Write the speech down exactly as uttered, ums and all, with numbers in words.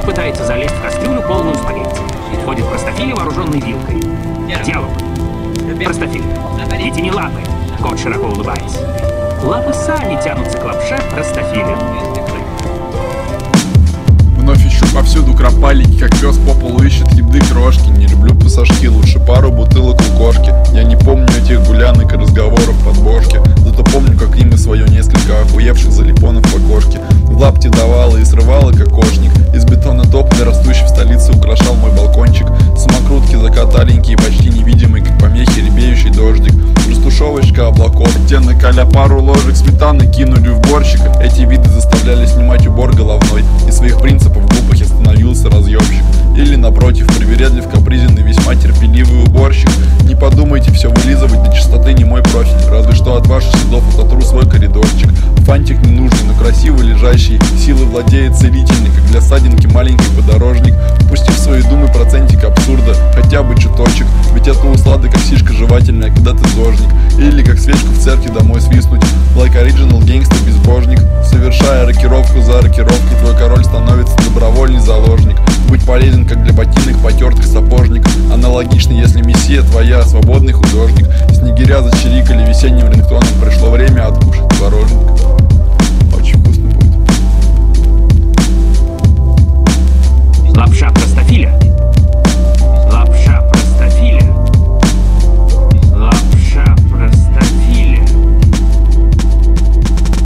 пытается залезть в кастрюлю, полную спагетти. Входит простофиля, вооруженный вилкой. Диалог. Простофиля. Вытяни лапы. Кот широко улыбаясь. Лапы сами тянутся к лапше простофиля. Вновь ищу повсюду кропалики, как пес по полу ищет еды крошки. Не люблю пассажки, лучше пару бутылок у кошки. Я не помню этих гулянок и разговоров под бошки. Зато помню, как им и свое несколько охуевших залипонов в окошке. В лапте давала и срывала кокошник. Из бетона тополя, растущий в столице, украшал мой балкончик. Самокрутки закаталенькие, почти невидимые, как помехи, ребеющий дождик. Растушевочка облаков, оттенок а-ля пару ложек сметаны кинули в борщик. Эти виды заставляли снимать убор головной. Из своих принципов глупых я становился разъемщик. Или напротив, привередлив, капризен и весьма терпеливый уборщик. Не подумайте все вылизывать до чистоты не мой профиль. Разве что от ваших следов ототру свой коридорчик. Фантик не нужный, но красиво лежащий. Силы владеет целительный, как для садинки маленький подорожник. Пустив в свои думы процентик абсурда, хотя бы чуточек. Ведь это услада, как сишка жевательная, когда ты зожник. Или как свечку в церкви домой свистнуть. Like original гангста безбожник. Совершая рокировку за рокировкой, твой король становится добровольный заложник. Будь полезен, как для ботинок потертых сапожник. Аналогично, если мессия твоя, свободный художник. Снегиря зачирикали весенним рингтоном. Пришло время откушать творожник.